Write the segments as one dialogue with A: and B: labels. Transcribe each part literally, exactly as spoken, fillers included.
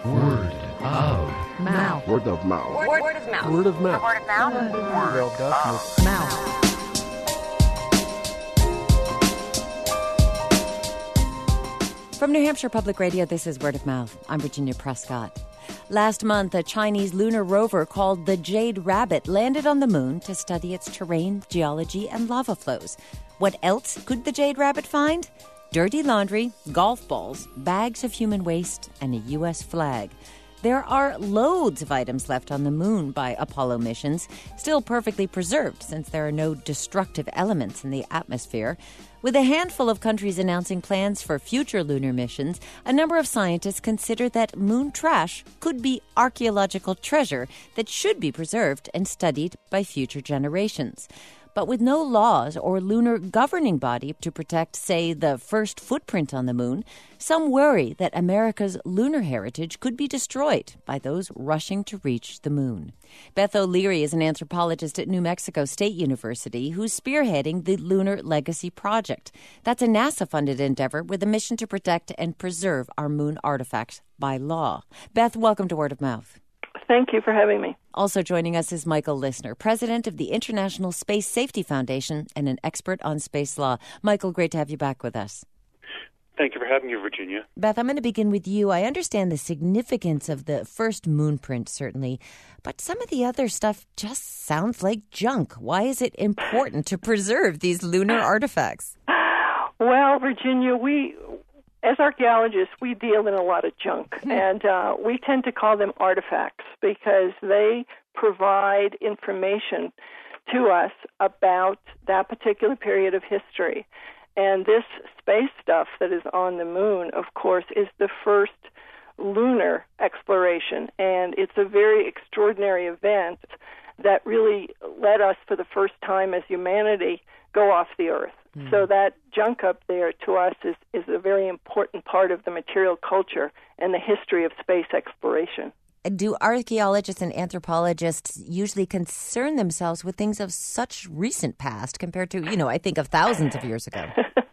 A: Word of mouth.
B: Word of mouth.
C: Word, word of mouth.
A: Word of mouth.
C: Word of mouth.
A: Word of mouth.
D: From New Hampshire Public Radio, this is Word of Mouth. I'm Virginia Prescott. Last month, a Chinese lunar rover called the Jade Rabbit landed on the moon to study its terrain, geology, and lava flows. What else could the Jade Rabbit find? Dirty laundry, golf balls, bags of human waste, and a U S flag. There are loads of items left on the moon by Apollo missions, still perfectly preserved since there are no destructive elements in the atmosphere. With a handful of countries announcing plans for future lunar missions, a number of scientists consider that moon trash could be archaeological treasure that should be preserved and studied by future generations. But with no laws or lunar governing body to protect, say, the first footprint on the moon, some worry that America's lunar heritage could be destroyed by those rushing to reach the moon. Beth O'Leary is an anthropologist at New Mexico State University who's spearheading the Lunar Legacy Project. That's a NASA-funded endeavor with a mission to protect and preserve our moon artifacts by law. Beth, welcome to Word of Mouth.
E: Thank you for having me.
D: Also joining us is Michael Lissner, president of the International Space Safety Foundation and an expert on space law. Michael, great to have you back with us.
F: Thank you for having me, Virginia.
D: Beth, I'm going to begin with you. I understand the significance of the first moon print, certainly, but some of the other stuff just sounds like junk. Why is it important to preserve these lunar artifacts?
E: Well, Virginia, we... As archaeologists, we deal in a lot of junk, and uh, we tend to call them artifacts because they provide information to us about that particular period of history. And this space stuff that is on the moon, of course, is the first lunar exploration, and it's a very extraordinary event that really let us, for the first time as humanity, go off the Earth. Mm. So that junk up there to us is, is a very important part of the material culture and the history of space exploration.
D: Do archaeologists and anthropologists usually concern themselves with things of such recent past compared to, you know, I think of thousands of years ago?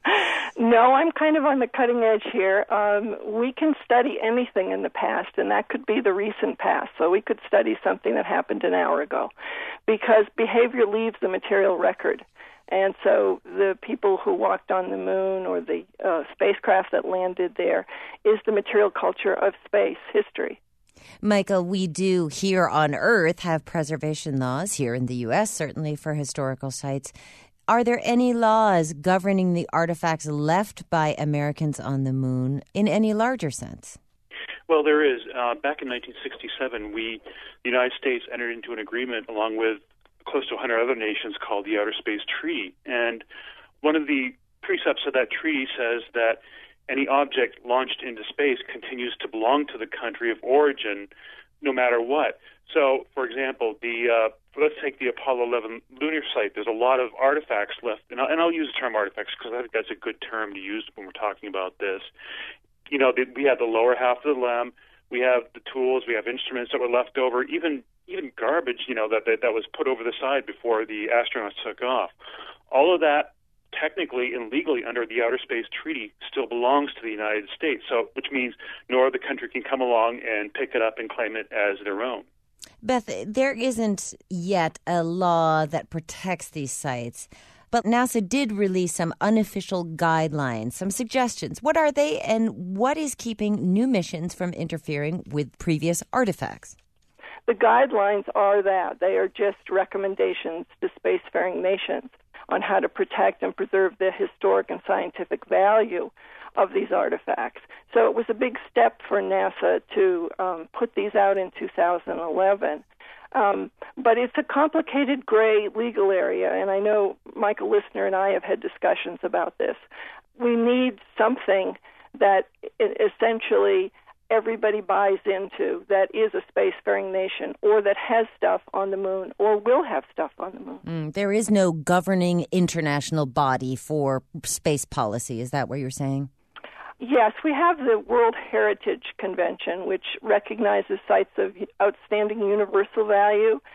E: No, I'm kind of on the cutting edge here. Um, we can study anything in the past, and that could be the recent past. So we could study something that happened an hour ago because behavior leaves the material record. And so the people who walked on the moon or the uh, spacecraft that landed there is the material culture of space history.
D: Michael, we do here on Earth have preservation laws, here in the U S, certainly for historical sites. Are there any laws governing the artifacts left by Americans on the moon in any larger sense?
F: Well, there is. Uh, back in nineteen sixty-seven, we, the United States, entered into an agreement along with close to one hundred other nations called the Outer Space Treaty. And one of the precepts of that treaty says that any object launched into space continues to belong to the country of origin no matter what. So, for example, the uh, let's take the Apollo eleven lunar site. There's a lot of artifacts left, and I'll, and I'll use the term artifacts because I think that's a good term to use when we're talking about this. You know, the, we have the lower half of the LEM, we have the tools, we have instruments that were left over, even even garbage, you know, that, that that was put over the side before the astronauts took off. All of that, technically and legally under the Outer Space Treaty, still belongs to the United States. So, which means no other country can come along and pick it up and claim it as their own.
D: Beth, there isn't yet a law that protects these sites, but NASA did release some unofficial guidelines, some suggestions. What are they, and what is keeping new missions from interfering with previous artifacts?
E: The guidelines are that. They are just recommendations to spacefaring nations on how to protect and preserve the historic and scientific value of these artifacts. So it was a big step for NASA to um, put these out in two thousand eleven. Um, but it's a complicated gray legal area, and I know Michael Lissner and I have had discussions about this. We need something that essentially everybody buys into, that is a spacefaring nation or that has stuff on the moon or will have stuff on the moon.
D: Mm, there is no governing international body for space policy. Is that what you're saying?
E: Yes, we have the World Heritage Convention, which recognizes sites of outstanding universal value,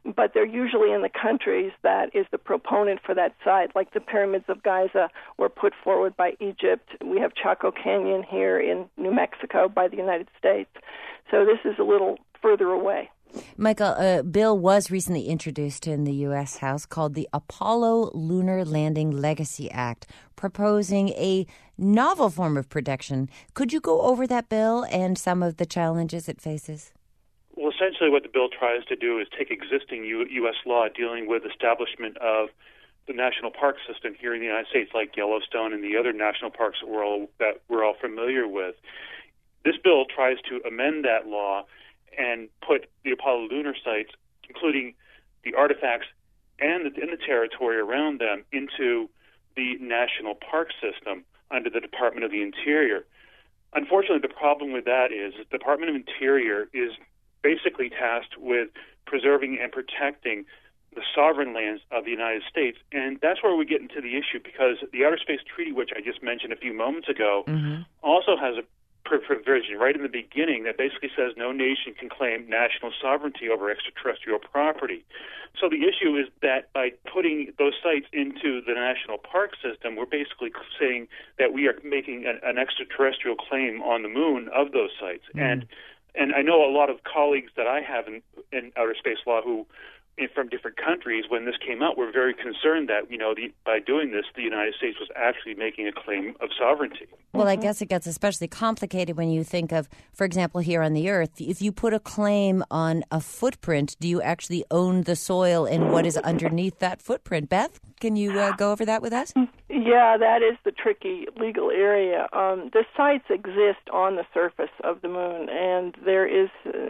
E: but they're usually in the countries that is the proponent for that site, like the pyramids of Giza were put forward by Egypt. We have Chaco Canyon here in New Mexico by the United States. So this is a little further away.
D: Michael, a bill was recently introduced in the U S House called the Apollo Lunar Landing Legacy Act, proposing a novel form of protection. Could you go over that bill and some of the challenges it faces?
F: Well, essentially what the bill tries to do is take existing U- U.S. law dealing with establishment of the national park system here in the United States, like Yellowstone and the other national parks that we're all, that we're all familiar with. This bill tries to amend that law and put the Apollo lunar sites, including the artifacts and the, and the territory around them, into the national park system under the Department of the Interior. Unfortunately, the problem with that is the Department of Interior is basically tasked with preserving and protecting the sovereign lands of the United States. And that's where we get into the issue, because the Outer Space Treaty, which I just mentioned a few moments ago, mm-hmm. also has a provision right in the beginning that basically says no nation can claim national sovereignty over extraterrestrial property. So the issue is that by putting those sites into the national park system, we're basically saying that we are making an, an extraterrestrial claim on the moon of those sites. Mm. And and I know a lot of colleagues that I have in, in outer space law who, in, from different countries, when this came out, were very concerned that, you know, the, by doing this, the United States was actually making a claim of sovereignty.
D: Well, I guess it gets especially complicated when you think of, for example, here on the Earth, if you put a claim on a footprint, do you actually own the soil and what is underneath that footprint? Beth, can you uh, go over that with us?
E: Yeah, that is the tricky legal area. Um, the sites exist on the surface of the moon, and there is uh,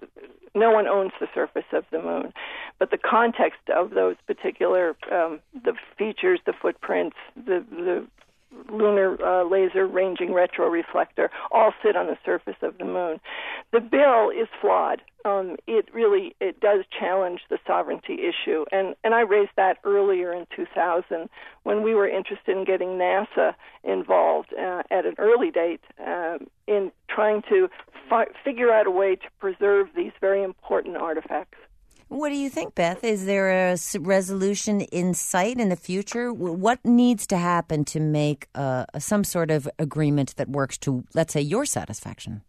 E: no one owns the surface of the moon. But the context of those particular, um, the features, the footprints, the, the lunar uh, laser ranging retroreflector, all sit on the surface of the moon. The bill is flawed. Um, it really it does challenge the sovereignty issue, and and I raised that earlier in two thousand when we were interested in getting NASA involved uh, at an early date uh, in trying to fi- figure out a way to preserve these very important artifacts.
D: What do you think, Beth? Is there a resolution in sight in the future? What needs to happen to make uh, some sort of agreement that works to, let's say, your satisfaction?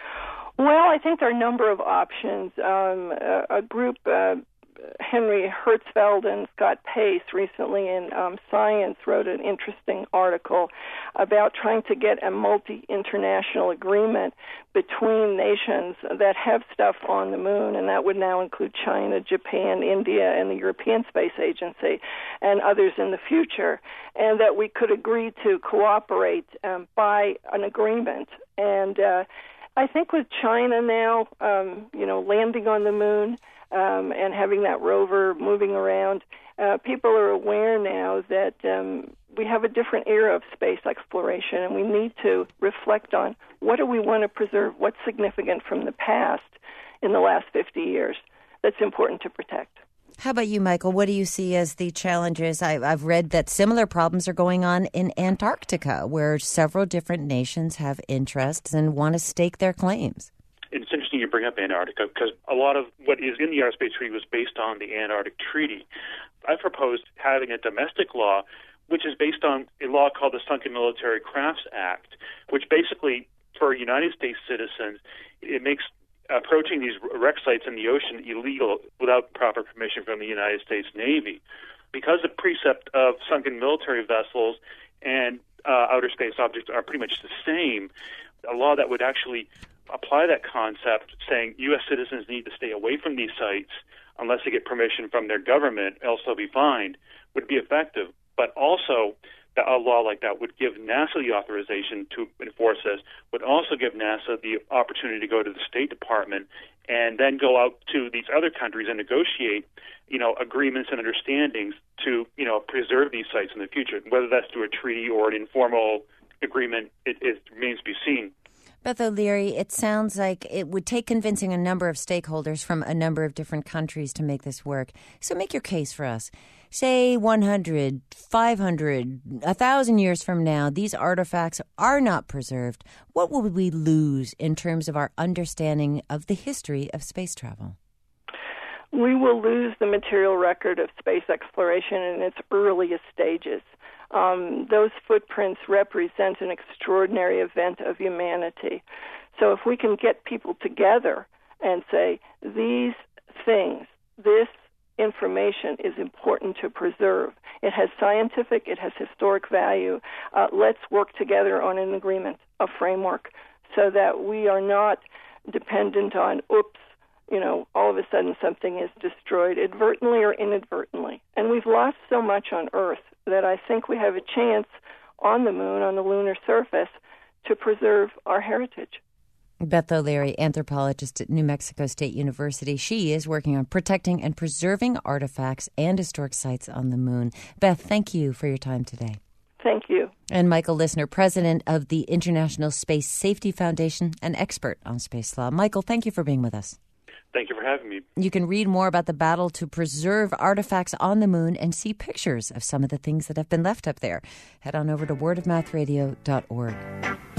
E: Well, I think there are a number of options. Um, a, a group, uh, Henry Hertzfeld and Scott Pace, recently in um, Science, wrote an interesting article about trying to get a multi-international agreement between nations that have stuff on the moon, and that would now include China, Japan, India, and the European Space Agency, and others in the future, and that we could agree to cooperate um, by an agreement. And uh, I think with China now, um, you know, landing on the moon um, and having that rover moving around, uh, people are aware now that um, we have a different era of space exploration, and we need to reflect on what do we want to preserve, what's significant from the past in the last fifty years that's important to protect.
D: How about you, Michael? What do you see as the challenges? I, I've read that similar problems are going on in Antarctica, where several different nations have interests and want to stake their claims.
F: It's interesting you bring up Antarctica, because a lot of what is in the Outer Space Treaty was based on the Antarctic Treaty. I proposed having a domestic law, which is based on a law called the Sunken Military Crafts Act, which basically, for United States citizens, it makes approaching these wreck sites in the ocean illegal without proper permission from the United States Navy. Because the precept of sunken military vessels and uh, outer space objects are pretty much the same, a law that would actually apply that concept, saying U S citizens need to stay away from these sites unless they get permission from their government, else they'll be fined, would be effective. But also, a law like that would give NASA the authorization to enforce this, would also give NASA the opportunity to go to the State Department and then go out to these other countries and negotiate, you know, agreements and understandings to, you know, preserve these sites in the future. Whether that's through a treaty or an informal agreement, it, it remains to be seen.
D: Beth O'Leary, it sounds like it would take convincing a number of stakeholders from a number of different countries to make this work. So make your case for us. Say one hundred, five hundred, one thousand years from now, these artifacts are not preserved. What will we lose in terms of our understanding of the history of space travel?
E: we will lose the material record of space exploration in its earliest stages. Um, those footprints represent an extraordinary event of humanity. So if we can get people together and say, these things, this information is important to preserve. It has scientific, it has historic value. Uh, let's work together on an agreement, a framework, so that we are not dependent on, oops, you know, all of a sudden something is destroyed, advertently or inadvertently. And we've lost so much on Earth that I think we have a chance on the moon, on the lunar surface, to preserve our heritage.
D: Beth O'Leary, anthropologist at New Mexico State University. She is working on protecting and preserving artifacts and historic sites on the moon. Beth, thank you for your time today.
E: Thank you.
D: And Michael Lissner, president of the International Space Safety Foundation, an expert on space law. Michael, thank you for being with us.
F: Thank you for having me.
D: You can read more about the battle to preserve artifacts on the moon and see pictures of some of the things that have been left up there. Head on over to word of mouth radio dot org.